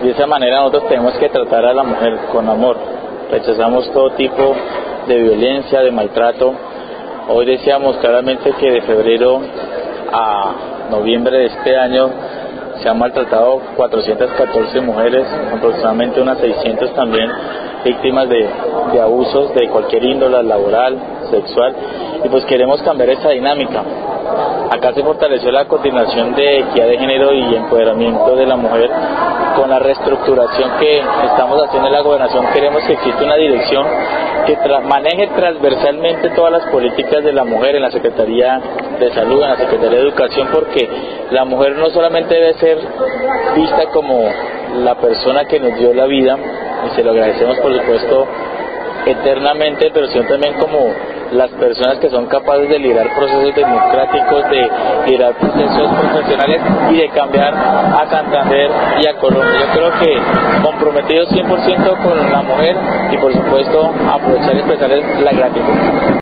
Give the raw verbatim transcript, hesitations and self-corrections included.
De esa manera nosotros tenemos que tratar a la mujer con amor. Rechazamos todo tipo de violencia, de maltrato. Hoy decíamos claramente que de febrero a noviembre de este año se han maltratado cuatrocientas catorce mujeres, aproximadamente unas seiscientas también víctimas de, de abusos de cualquier índole, laboral, sexual, y pues queremos cambiar esa dinámica. Acá se fortaleció la coordinación de equidad de género y empoderamiento de la mujer. Con la reestructuración que estamos haciendo en la gobernación, queremos que exista una dirección que tra maneje transversalmente todas las políticas de la mujer en la Secretaría de Salud, en la Secretaría de Educación, porque la mujer no solamente debe ser vista como la persona que nos dio la vida, y se lo agradecemos por supuesto eternamente, pero sino también como las personas que son capaces de liderar procesos democráticos, de liderar procesos profesionales y de cambiar a Santander y a Colombia. Yo creo que comprometidos cien por ciento con la mujer y por supuesto aprovechar y expresarles la gratitud.